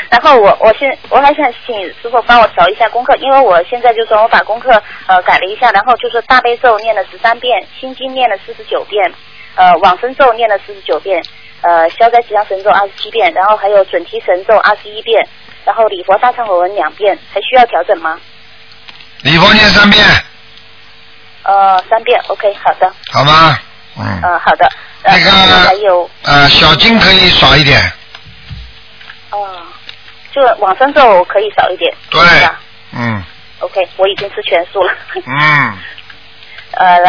然后我还想请师傅帮我调一下功课，因为我现在就说我把功课改了一下，然后就是大悲咒念了13遍，心经念了49遍，往生咒念了49遍，消灾吉祥神咒27遍，然后还有准提神咒21遍，然后礼佛大忏悔文2遍，还需要调整吗？ 礼佛念3遍。 3遍 ，OK， 好的。 好吗？ 好的。 那个还有小经可以少一点。 就往生咒可以少一点。 对。 OK， 我已经吃全素了。